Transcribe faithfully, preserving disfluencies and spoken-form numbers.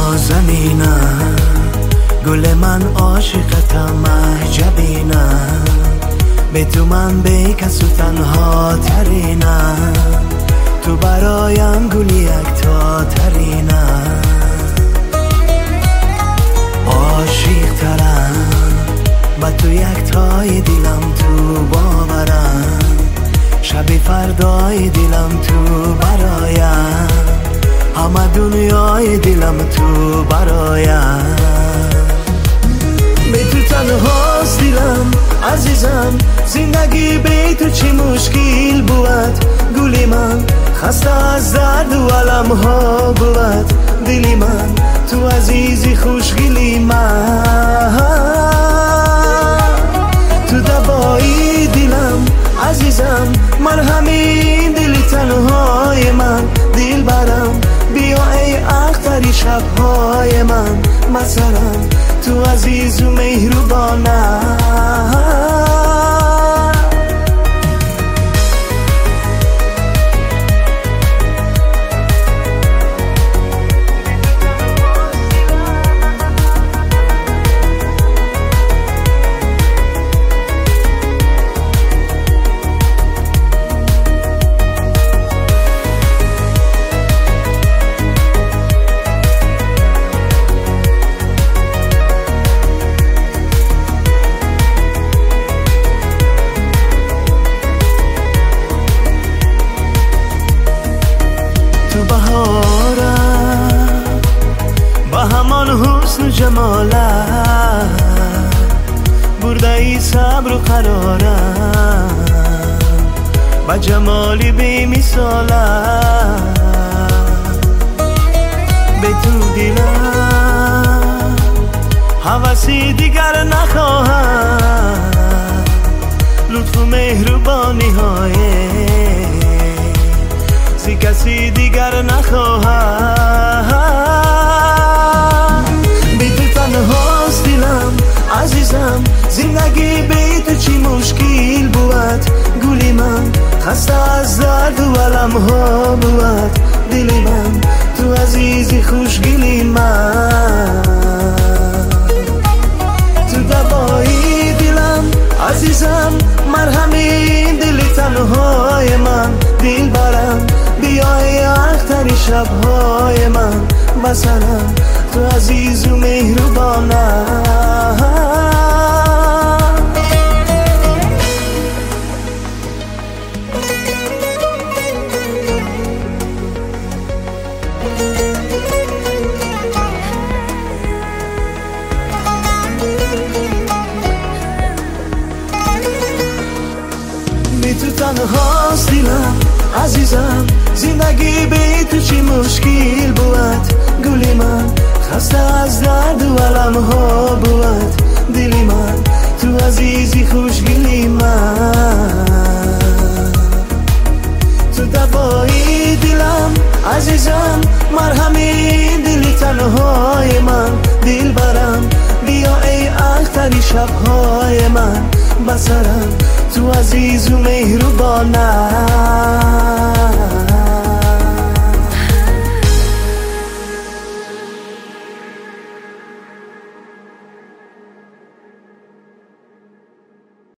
نازنینم، گل من عاشقتم عجبینم، به تو من به کسو تنها ترینم، تو برایم گلی یکتا ترینم، عاشق ترم با تو یکتای دلم تو باورم، شب فردای دلم تو برایم، همه دنیای دلم تو برایم، به تو تنهاست دلم عزیزم، زندگی به تو چی مشکل بود، گلی من خسته از درد و علم ها بود، دلی من تو عزیزی خوشگلی من، تو دوایی دلم عزیزم، من همین دلی تنهای من، دل برم بیا ای اختری شبهای من، مثلا تو عزیز و مهربانم. با همان حسن و جمالت برده ای صبر و قرارم، با جمالی بی مثالت، به تو دلم هوسی دیگر نخواهم، لطف و مهربانی های زی کسی دیگر نخواهم، بی تو تنهاست دلم عزیزم، زندگی بی تو چی مشکل بود، گلی من خسته از درد و علم ها بود، دلی من تو عزیزی خوشگلی من، تو دوایی دلم عزیزم، مرهمی دلی تنهای من، دل برم بیای اختری شبهای من، مثلا تو عزیز و مهربانم. بی تو تنهاست دلم عزیزم، زندگی بی تو چی مشکل بود، گلی من خسته از درد و علم ها بود، دلی من تو عزیزی خوشگلی من، تو دوایی دلم عزیزم، مرهمی دلی تنهای من، دل برم بیا ای اختری شبهای من، بسرم تو عزیز و مهربانم.